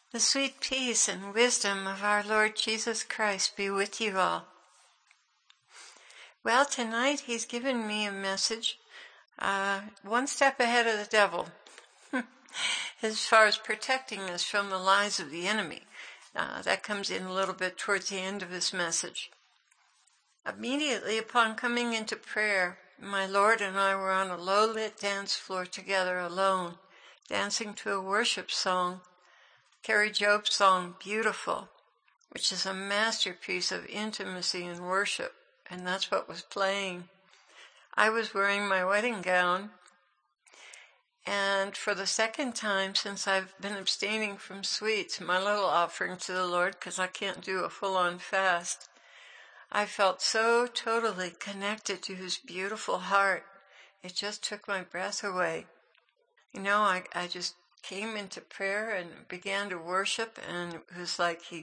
The sweet peace and wisdom of our Lord Jesus Christ be with you all. Well, tonight he's given me a message one step ahead of the devil as far as protecting us from the lies of the enemy. That comes in a little bit towards the end of his message. Immediately upon coming into prayer, my Lord and I were on a low-lit dance floor together alone, dancing to a worship song, Carrie Job's song, Beautiful, which is a masterpiece of intimacy and worship, and that's what was playing. I was wearing my wedding gown, and for the second time since I've been abstaining from sweets, my little offering to the Lord, because I can't do a full-on fast, I felt so totally connected to his beautiful heart. It just took my breath away. You know, I just came into prayer and began to worship, and it was like he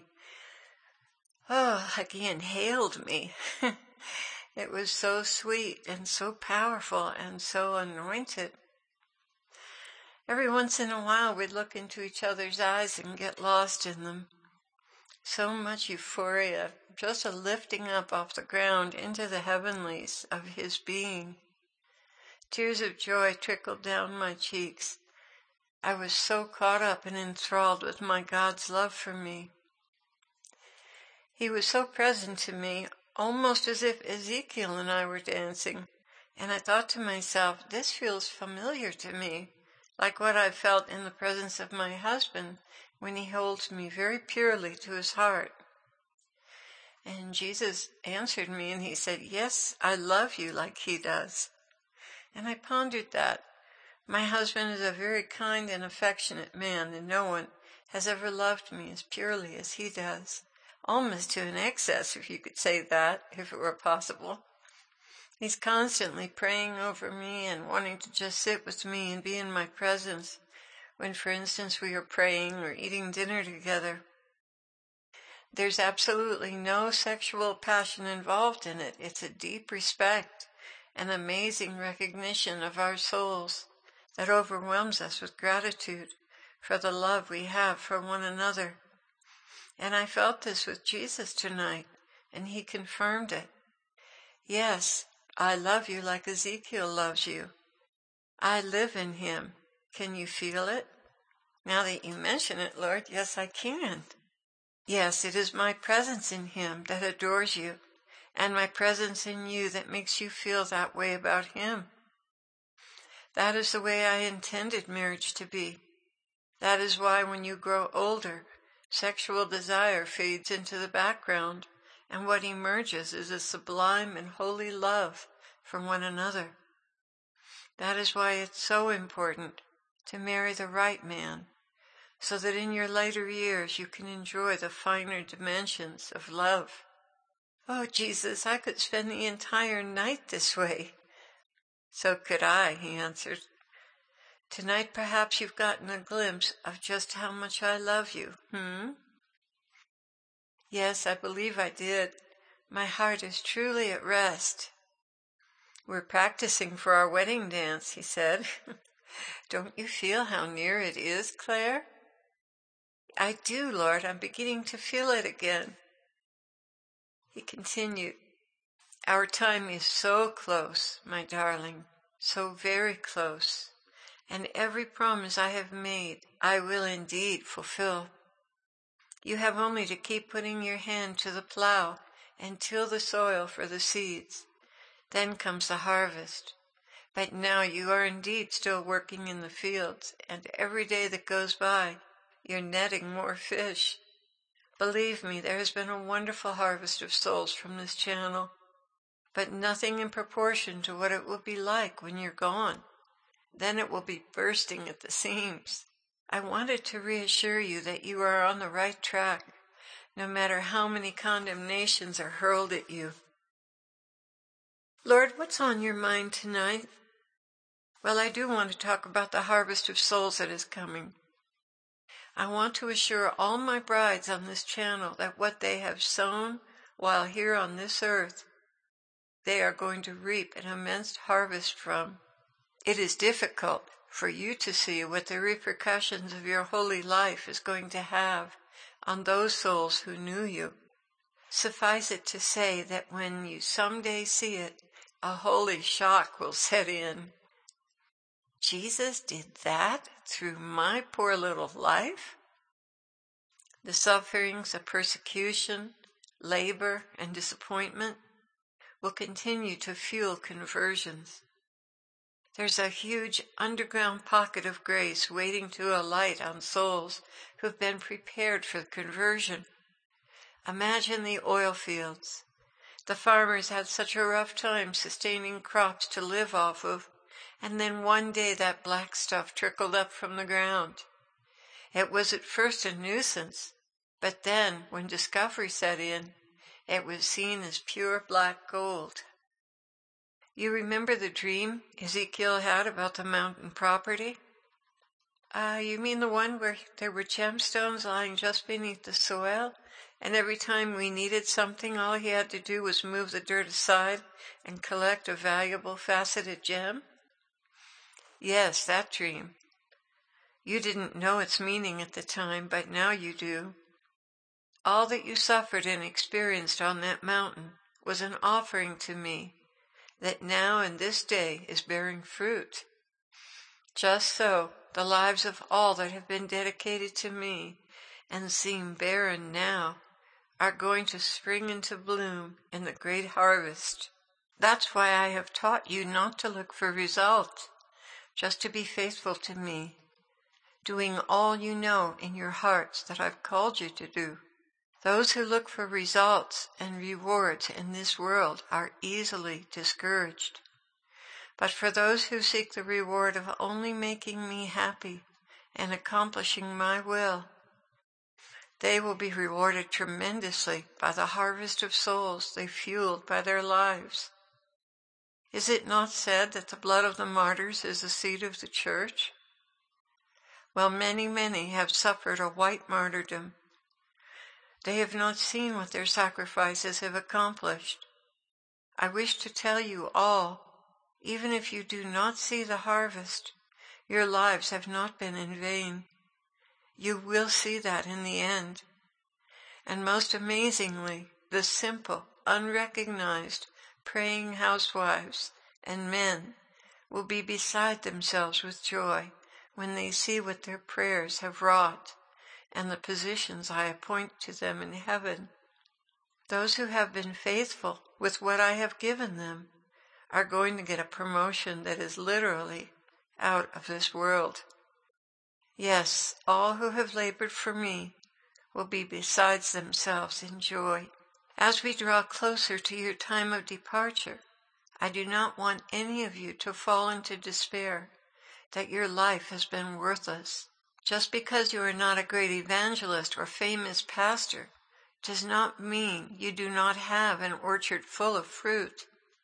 inhaled me. It was so sweet and so powerful and so anointed. Every once in a while we'd look into each other's eyes and get lost in them. So much euphoria, just a lifting up off the ground into the heavenlies of his being. Tears of joy trickled down my cheeks. I was so caught up and enthralled with my God's love for me. He was so present to me, almost as if Ezekiel and I were dancing. And I thought to myself, this feels familiar to me, like what I felt in the presence of my husband when he holds me very purely to his heart. And Jesus answered me and he said, yes, I love you like he does. And I pondered that. My husband is a very kind and affectionate man, and no one has ever loved me as purely as he does. Almost to an excess, if you could say that, if it were possible. He's constantly praying over me and wanting to just sit with me and be in my presence when, for instance, we are praying or eating dinner together. There's absolutely no sexual passion involved in it. It's a deep respect, an amazing recognition of our souls that overwhelms us with gratitude for the love we have for one another. And I felt this with Jesus tonight, and he confirmed it. Yes, I love you like Ezekiel loves you. I live in him. Can you feel it? Now that you mention it, Lord, yes, I can. Yes, it is my presence in him that adores you, and my presence in you that makes you feel that way about him. That is the way I intended marriage to be. That is why when you grow older, sexual desire fades into the background, and what emerges is a sublime and holy love for one another. That is why it's so important to marry the right man, so that in your later years you can enjoy the finer dimensions of love. Oh, Jesus, I could spend the entire night this way. So could I, he answered. Tonight perhaps you've gotten a glimpse of just how much I love you, Yes, I believe I did. My heart is truly at rest. We're practicing for our wedding dance, he said. Don't you feel how near it is, Claire? I do, Lord. I'm beginning to feel it again. He continued, our time is so close, my darling, so very close, and every promise I have made, I will indeed fulfill. You have only to keep putting your hand to the plow and till the soil for the seeds. Then comes the harvest. But now you are indeed still working in the fields, and every day that goes by, you're netting more fish. Believe me, there has been a wonderful harvest of souls from this channel, but nothing in proportion to what it will be like when you're gone. Then it will be bursting at the seams. I wanted to reassure you that you are on the right track, no matter how many condemnations are hurled at you. Lord, what's on your mind tonight? Well, I do want to talk about the harvest of souls that is coming. I want to assure all my brides on this channel that what they have sown while here on this earth, they are going to reap an immense harvest from. It is difficult, for you to see what the repercussions of your holy life is going to have on those souls who knew you. Suffice it to say that when you someday see it, a holy shock will set in. Jesus did that through my poor little life? The sufferings of persecution, labor, and disappointment will continue to fuel conversions. There's a huge underground pocket of grace waiting to alight on souls who have been prepared for conversion. Imagine the oil fields. The farmers had such a rough time sustaining crops to live off of, and then one day that black stuff trickled up from the ground. It was at first a nuisance, but then, when discovery set in, it was seen as pure black gold. You remember the dream Ezekiel had about the mountain property? You mean the one where there were gemstones lying just beneath the soil, and every time we needed something, all he had to do was move the dirt aside and collect a valuable faceted gem? Yes, that dream. You didn't know its meaning at the time, but now you do. All that you suffered and experienced on that mountain was an offering to me that now in this day is bearing fruit. Just so, the lives of all that have been dedicated to me and seem barren now are going to spring into bloom in the great harvest. That's why I have taught you not to look for results, just to be faithful to me, doing all you know in your hearts that I've called you to do. Those who look for results and rewards in this world are easily discouraged. But for those who seek the reward of only making me happy and accomplishing my will, they will be rewarded tremendously by the harvest of souls they fueled by their lives. Is it not said that the blood of the martyrs is the seed of the church? Well, many, many have suffered a white martyrdom. They have not seen what their sacrifices have accomplished. I wish to tell you all, even if you do not see the harvest, your lives have not been in vain. You will see that in the end. And most amazingly, the simple, unrecognized, praying housewives and men will be beside themselves with joy when they see what their prayers have wrought and the positions I appoint to them in heaven. Those who have been faithful with what I have given them are going to get a promotion that is literally out of this world. Yes, all who have labored for me will be besides themselves in joy. As we draw closer to your time of departure, I do not want any of you to fall into despair that your life has been worthless. Just because you are not a great evangelist or famous pastor does not mean you do not have an orchard full of fruit.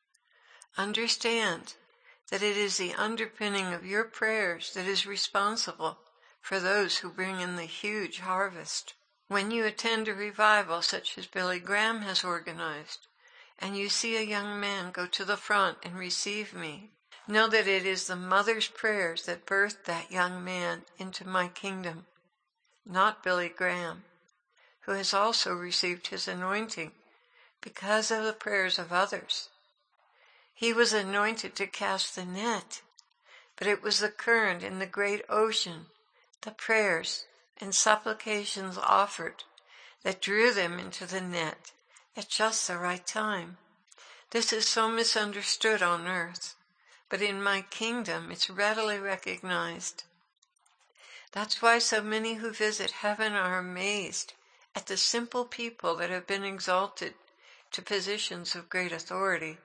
Understand that it is the underpinning of your prayers that is responsible for those who bring in the huge harvest. When you attend a revival such as Billy Graham has organized, and you see a young man go to the front and receive me, know that it is the mother's prayers that birthed that young man into my kingdom, not Billy Graham, who has also received his anointing because of the prayers of others. He was anointed to cast the net, but it was the current in the great ocean, the prayers and supplications offered, that drew them into the net at just the right time. This is so misunderstood on earth, but in my kingdom it's readily recognized. That's why so many who visit heaven are amazed at the simple people that have been exalted to positions of great authority.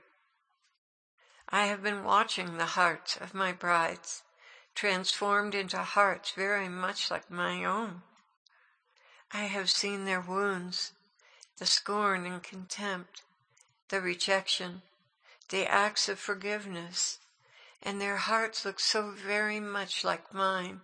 I have been watching the hearts of my brides, transformed into hearts very much like my own. I have seen their wounds, the scorn and contempt, the rejection, the acts of forgiveness, and their hearts look so very much like mine.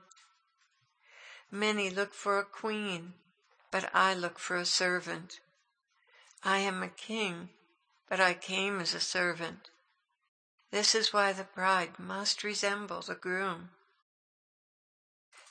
Many look for a queen, but I look for a servant. I am a king, but I came as a servant. This is why the bride must resemble the groom.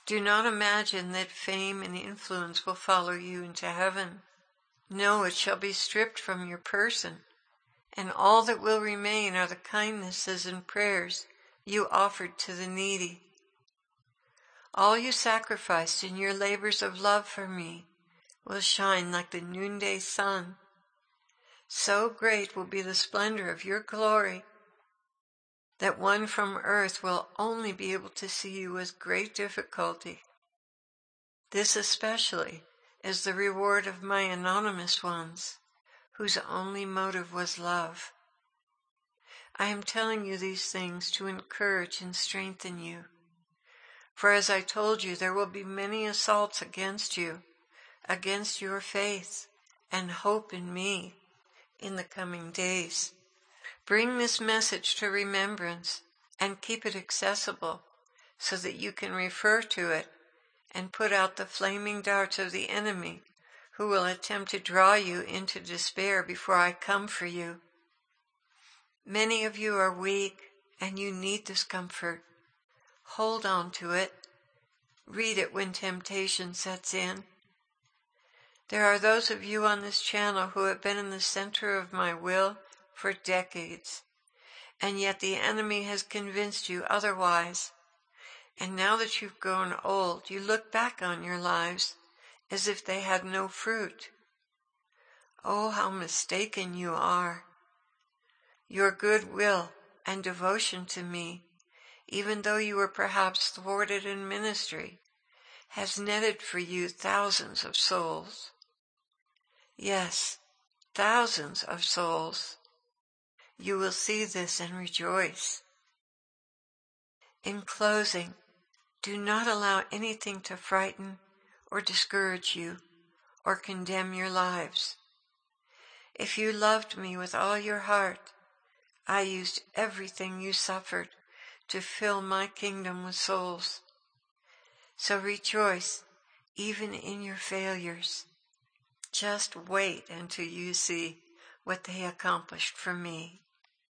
Do not imagine that fame and influence will follow you into heaven. No, it shall be stripped from your person, and all that will remain are the kindnesses and prayers you offered to the needy. All you sacrificed in your labors of love for me will shine like the noonday sun. So great will be the splendor of your glory that one from earth will only be able to see you with great difficulty. This especially is the reward of my anonymous ones, whose only motive was love. I am telling you these things to encourage and strengthen you. For as I told you, there will be many assaults against you, against your faith and hope in me in the coming days. Bring this message to remembrance and keep it accessible so that you can refer to it and put out the flaming darts of the enemy who will attempt to draw you into despair before I come for you. Many of you are weak and you need this comfort. Hold on to it. Read it when temptation sets in. There are those of you on this channel who have been in the center of my will for decades, and yet the enemy has convinced you otherwise. And now that you've grown old, you look back on your lives as if they had no fruit. Oh, how mistaken you are. Your goodwill and devotion to me, even though you were perhaps thwarted in ministry, has netted for you thousands of souls. Yes, thousands of souls. You will see this and rejoice. In closing, do not allow anything to frighten or discourage you or condemn your lives. If you loved me with all your heart, I used everything you suffered to fill my kingdom with souls. So rejoice even in your failures. Just wait until you see what they accomplished for me.